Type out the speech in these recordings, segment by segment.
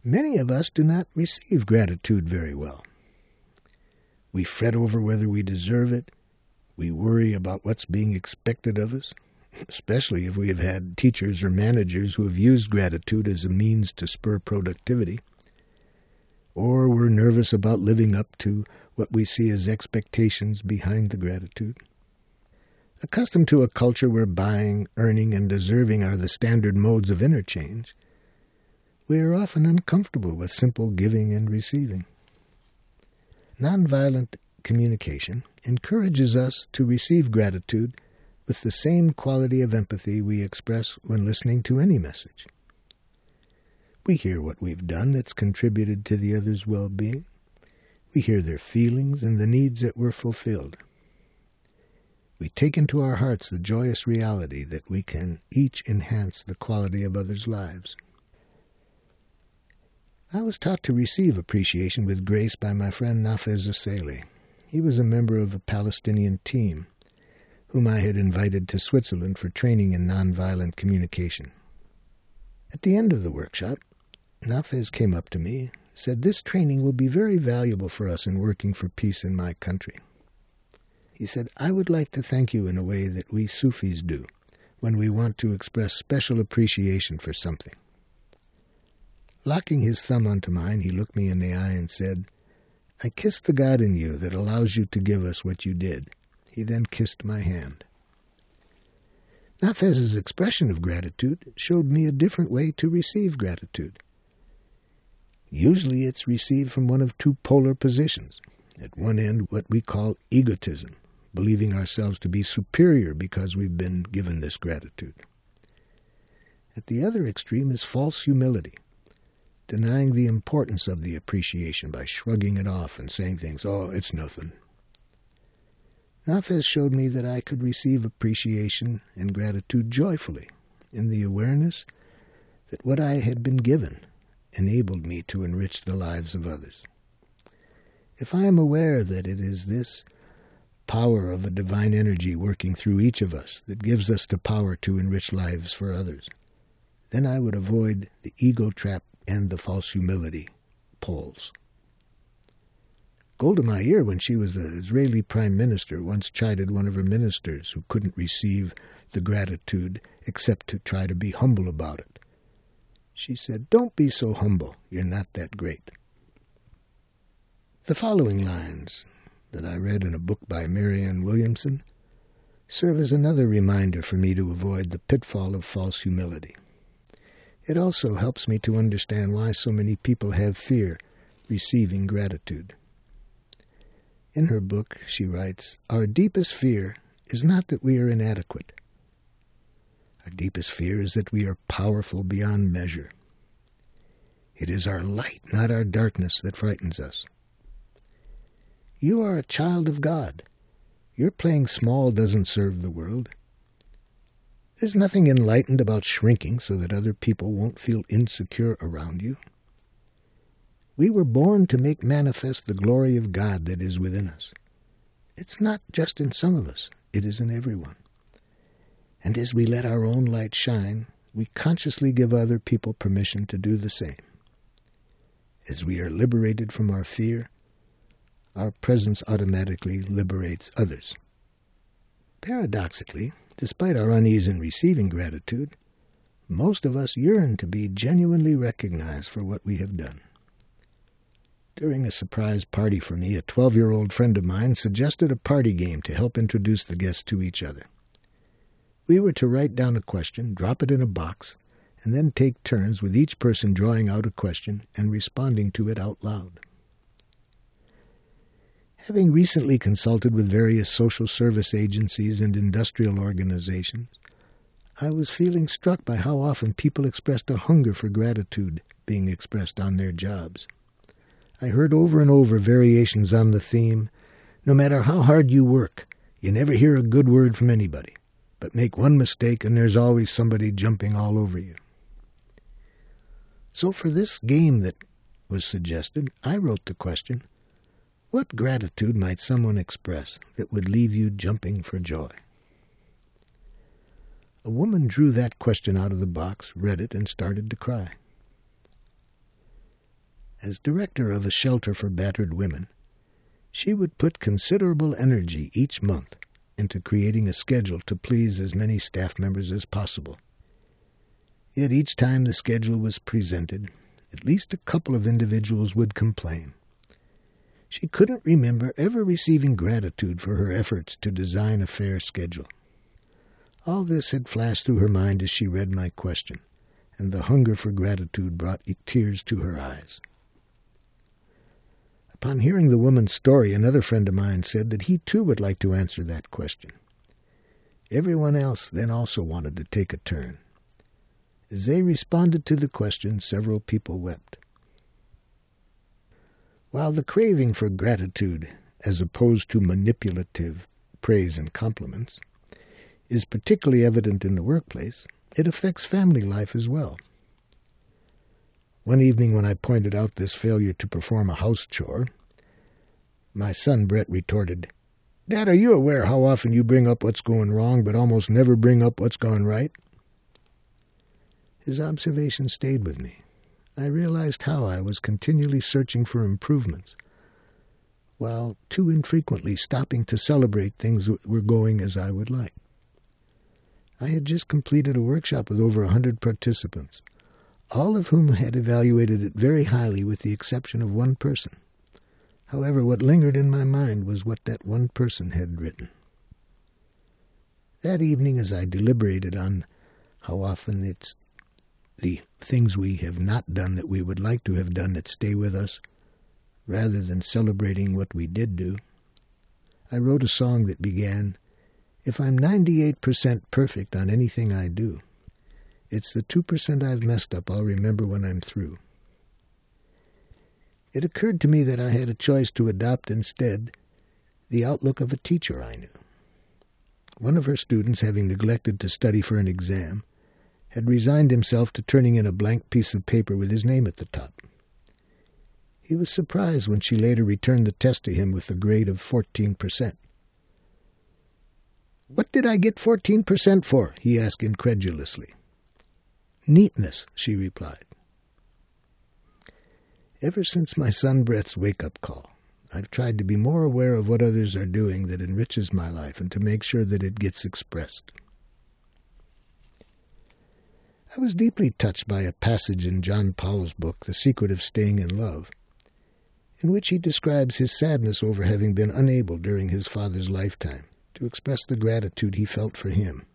Many of us do not receive gratitude very well. We fret over whether we deserve it. We worry about what's being expected of us, especially if we have had teachers or managers who have used gratitude as a means to spur productivity. Or we're nervous about living up to what we see as expectations behind the gratitude. Accustomed to a culture where buying, earning, and deserving are the standard modes of interchange, we are often uncomfortable with simple giving and receiving. Nonviolent communication encourages us to receive gratitude with the same quality of empathy we express when listening to any message. We hear what we've done that's contributed to the other's well-being. We hear their feelings and the needs that were fulfilled. We take into our hearts the joyous reality that we can each enhance the quality of others' lives. I was taught to receive appreciation with grace by my friend Nafez Assaili. He was a member of a Palestinian team whom I had invited to Switzerland for training in nonviolent communication. At the end of the workshop, Nafez came up to me and said, "This training will be very valuable for us in working for peace in my country." He said, "I would like to thank you in a way that we Sufis do when we want to express special appreciation for something." Locking his thumb onto mine, he looked me in the eye and said, "I kiss the God in you that allows you to give us what you did." He then kissed my hand. Nafez's expression of gratitude showed me a different way to receive gratitude. Usually it's received from one of two polar positions. At one end, what we call egotism, believing ourselves to be superior because we've been given this gratitude. At the other extreme is false humility, denying the importance of the appreciation by shrugging it off and saying things, "Oh, it's nothing." Nafez showed me that I could receive appreciation and gratitude joyfully, in the awareness that what I had been given enabled me to enrich the lives of others. If I am aware that it is this power of a divine energy working through each of us that gives us the power to enrich lives for others, then I would avoid the ego trap and the false humility poles. Golda Meir, when she was the Israeli prime minister, once chided one of her ministers who couldn't receive the gratitude except to try to be humble about it. She said, "Don't be so humble. You're not that great." The following lines that I read in a book by Marianne Williamson serve as another reminder for me to avoid the pitfall of false humility. It also helps me to understand why so many people have fear receiving gratitude. In her book, she writes, "Our deepest fear is not that we are inadequate. Our deepest fear is that we are powerful beyond measure. It is our light, not our darkness, that frightens us. You are a child of God. Your playing small doesn't serve the world. There's nothing enlightened about shrinking so that other people won't feel insecure around you. We were born to make manifest the glory of God that is within us. It's not just in some of us, it is in everyone. And as we let our own light shine, we consciously give other people permission to do the same. As we are liberated from our fear, our presence automatically liberates others." Paradoxically, despite our unease in receiving gratitude, most of us yearn to be genuinely recognized for what we have done. During a surprise party for me, a 12-year-old friend of mine suggested a party game to help introduce the guests to each other. We were to write down a question, drop it in a box, and then take turns with each person drawing out a question and responding to it out loud. Having recently consulted with various social service agencies and industrial organizations, I was feeling struck by how often people expressed a hunger for gratitude being expressed on their jobs. I heard over and over variations on the theme, "No matter how hard you work, you never hear a good word from anybody, but make one mistake and there's always somebody jumping all over you." So for this game that was suggested, I wrote the question, what gratitude might someone express that would leave you jumping for joy? A woman drew that question out of the box, read it, and started to cry. As director of a shelter for battered women, she would put considerable energy each month into creating a schedule to please as many staff members as possible. Yet each time the schedule was presented, at least a couple of individuals would complain. She couldn't remember ever receiving gratitude for her efforts to design a fair schedule. All this had flashed through her mind as she read my question, and the hunger for gratitude brought tears to her eyes. Upon hearing the woman's story, another friend of mine said that he too would like to answer that question. Everyone else then also wanted to take a turn. As they responded to the question, several people wept. While the craving for gratitude, as opposed to manipulative praise and compliments, is particularly evident in the workplace, it affects family life as well. One evening when I pointed out this failure to perform a house chore, my son Brett retorted, "Dad, are you aware how often you bring up what's going wrong but almost never bring up what's gone right?" His observation stayed with me. I realized how I was continually searching for improvements, while too infrequently stopping to celebrate things that were going as I would like. I had just completed a workshop with over 100 participants, all of whom had evaluated it very highly with the exception of one person. However, what lingered in my mind was what that one person had written. That evening, as I deliberated on how often it's the things we have not done that we would like to have done that stay with us, rather than celebrating what we did do, I wrote a song that began, "If I'm 98% perfect on anything I do, it's the 2% I've messed up I'll remember when I'm through." It occurred to me that I had a choice to adopt instead the outlook of a teacher I knew. One of her students, having neglected to study for an exam, had resigned himself to turning in a blank piece of paper with his name at the top. He was surprised when she later returned the test to him with a grade of 14%. "What did I get 14% for?" he asked incredulously. "Neatness," she replied. Ever since my son Brett's wake-up call, I've tried to be more aware of what others are doing that enriches my life and to make sure that it gets expressed. I was deeply touched by a passage in John Powell's book, The Secret of Staying in Love, in which he describes his sadness over having been unable during his father's lifetime to express the gratitude he felt for him.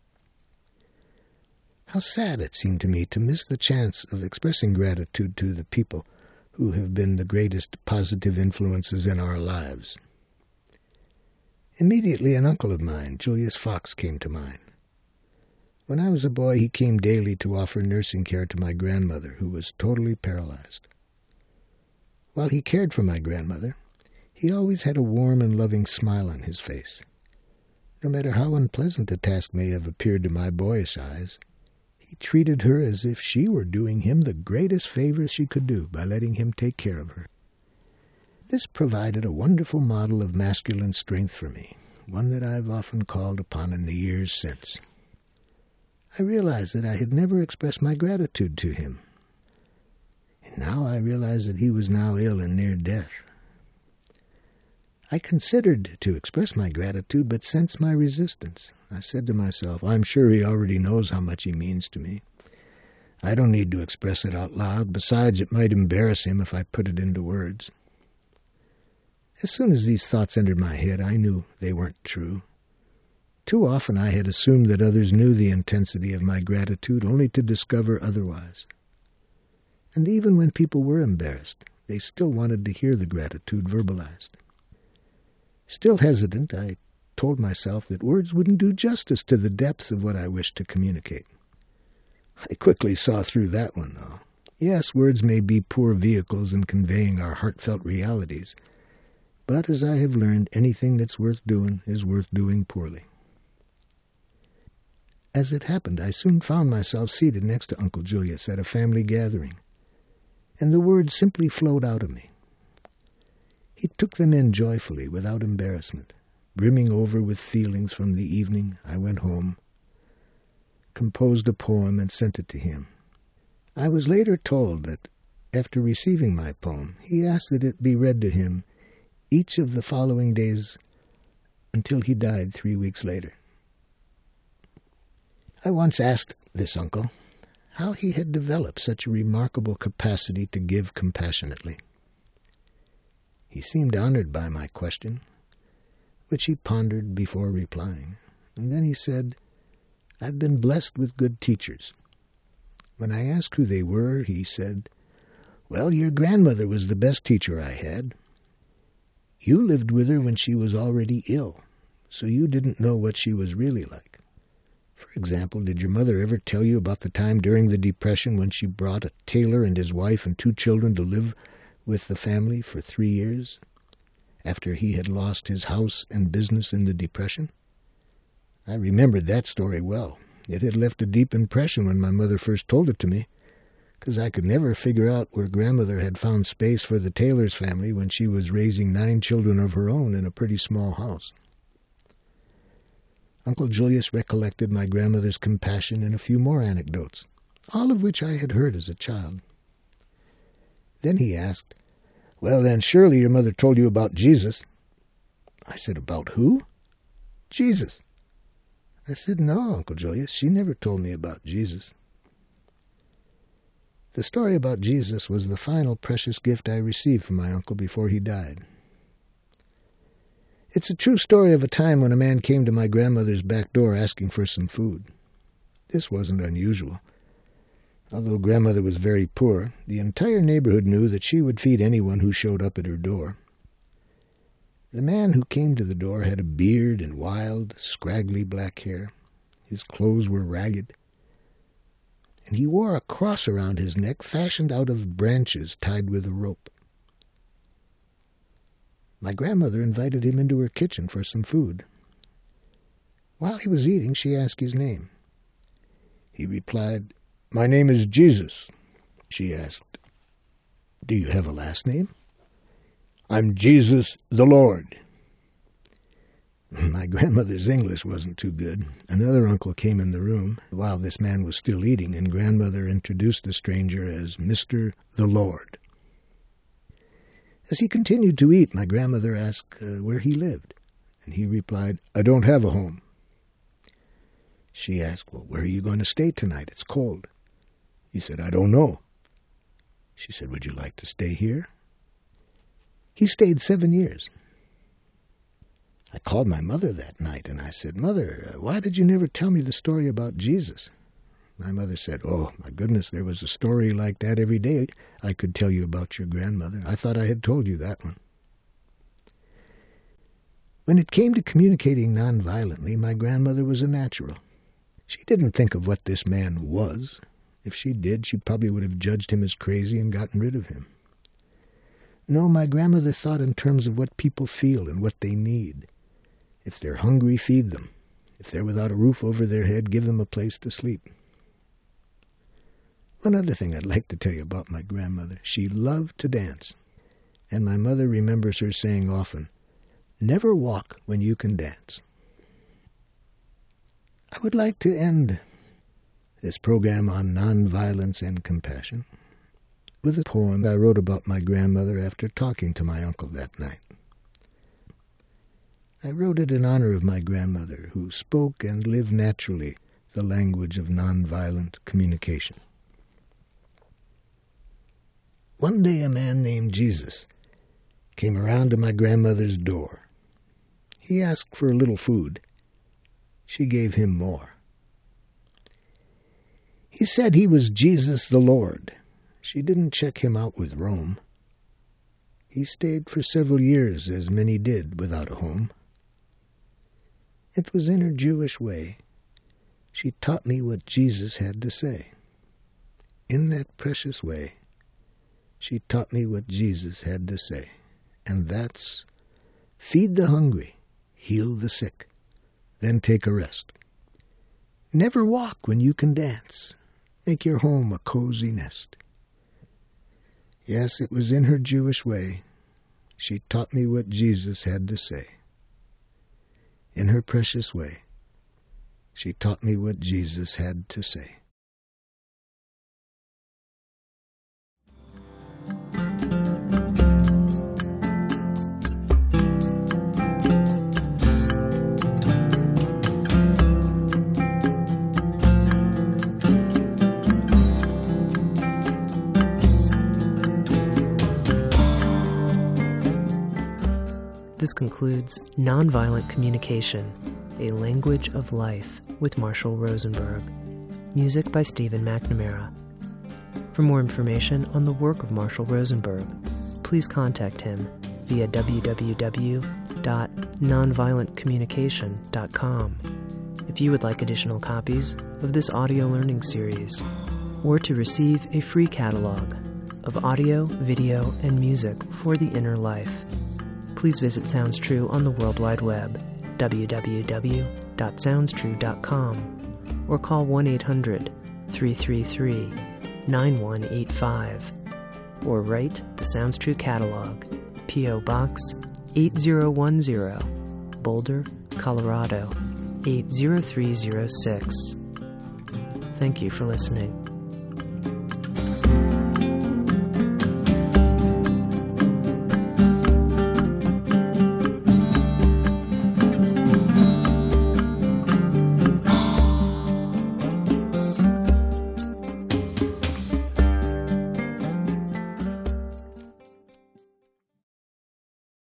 How sad it seemed to me to miss the chance of expressing gratitude to the people who have been the greatest positive influences in our lives. Immediately an uncle of mine, Julius Fox, came to mind. When I was a boy, he came daily to offer nursing care to my grandmother, who was totally paralyzed. While he cared for my grandmother, he always had a warm and loving smile on his face. No matter how unpleasant the task may have appeared to my boyish eyes, he treated her as if she were doing him the greatest favor she could do by letting him take care of her. This provided a wonderful model of masculine strength for me, one that I've often called upon in the years since. I realized that I had never expressed my gratitude to him. And now I realized that he was now ill and near death. I considered to express my gratitude, but sensed my resistance. I said to myself, "I'm sure he already knows how much he means to me. I don't need to express it out loud. Besides, it might embarrass him if I put it into words." As soon as these thoughts entered my head, I knew they weren't true. Too often I had assumed that others knew the intensity of my gratitude only to discover otherwise. And even when people were embarrassed, they still wanted to hear the gratitude verbalized. Still hesitant, I told myself that words wouldn't do justice to the depths of what I wished to communicate. I quickly saw through that one, though. Yes, words may be poor vehicles in conveying our heartfelt realities, but as I have learned, anything that's worth doing is worth doing poorly. As it happened, I soon found myself seated next to Uncle Julius at a family gathering, and the words simply flowed out of me. He took them in joyfully, without embarrassment, brimming over with feelings from the evening. I went home, composed a poem, and sent it to him. I was later told that after receiving my poem, he asked that it be read to him each of the following days until he died 3 weeks later. I once asked this uncle how he had developed such a remarkable capacity to give compassionately. He seemed honored by my question, which he pondered before replying, and then he said, "I've been blessed with good teachers." When I asked who they were, he said, "Well, your grandmother was the best teacher I had. You lived with her when she was already ill, so you didn't know what she was really like. For example, did your mother ever tell you about the time during the Depression when she brought a tailor and his wife and 2 children to live with the family for 3 years, after he had lost his house and business in the Depression? I remembered that story well. It had left a deep impression when my mother first told it to me, because I could never figure out where grandmother had found space for the Taylor's family when she was raising 9 children of her own in a pretty small house." Uncle Julius recollected my grandmother's compassion in a few more anecdotes, all of which I had heard as a child. Then he asked, "Well, then surely your mother told you about Jesus." I said, "About who?" "Jesus." I said, "No, Uncle Julius, she never told me about Jesus." The story about Jesus was the final precious gift I received from my uncle before he died. It's a true story of a time when a man came to my grandmother's back door asking for some food. This wasn't unusual. Although grandmother was very poor, the entire neighborhood knew that she would feed anyone who showed up at her door. The man who came to the door had a beard and wild, scraggly black hair. His clothes were ragged, and he wore a cross around his neck fashioned out of branches tied with a rope. My grandmother invited him into her kitchen for some food. While he was eating, she asked his name. He replied, "My name is Jesus." She asked, "Do you have a last name?" "I'm Jesus the Lord." My grandmother's English wasn't too good. Another uncle came in the room while this man was still eating, and grandmother introduced the stranger as Mr. the Lord. As he continued to eat, my grandmother asked where he lived, and he replied, "I don't have a home." She asked, "Well, where are you going to stay tonight? It's cold." He said, "I don't know." She said, "Would you like to stay here?" He stayed 7 years. I called my mother that night, and I said, "Mother, why did you never tell me the story about Jesus?" My mother said, "Oh, my goodness, there was a story like that every day I could tell you about your grandmother. I thought I had told you that one." When it came to communicating nonviolently, my grandmother was a natural. She didn't think of what this man was. If she did, she probably would have judged him as crazy and gotten rid of him. No, my grandmother thought in terms of what people feel and what they need. If they're hungry, feed them. If they're without a roof over their head, give them a place to sleep. One other thing I'd like to tell you about my grandmother. She loved to dance, and my mother remembers her saying often, "Never walk when you can dance." I would like to end this program on nonviolence and compassion with a poem I wrote about my grandmother after talking to my uncle that night. I wrote it in honor of my grandmother, who spoke and lived naturally the language of nonviolent communication. One day a man named Jesus came around to my grandmother's door. He asked for a little food. She gave him more. He said he was Jesus the Lord. She didn't check him out with Rome. He stayed for several years, as many did, without a home. It was in her Jewish way. She taught me what Jesus had to say. In that precious way, she taught me what Jesus had to say. And that's, feed the hungry, heal the sick, then take a rest. Never walk when you can dance. Make your home a cozy nest. Yes, it was in her Jewish way. She taught me what Jesus had to say. In her precious way, she taught me what Jesus had to say. This concludes Nonviolent Communication, A Language of Life with Marshall Rosenberg. Music by Stephen McNamara. For more information on the work of Marshall Rosenberg, please contact him via www.nonviolentcommunication.com if you would like additional copies of this audio learning series, or to receive a free catalog of audio, video, and music for the inner life. Please visit Sounds True on the World Wide Web, www.soundstrue.com, or call 1-800-333-9185, or write the Sounds True catalog, P.O. Box 8010, Boulder, Colorado 80306. Thank you for listening.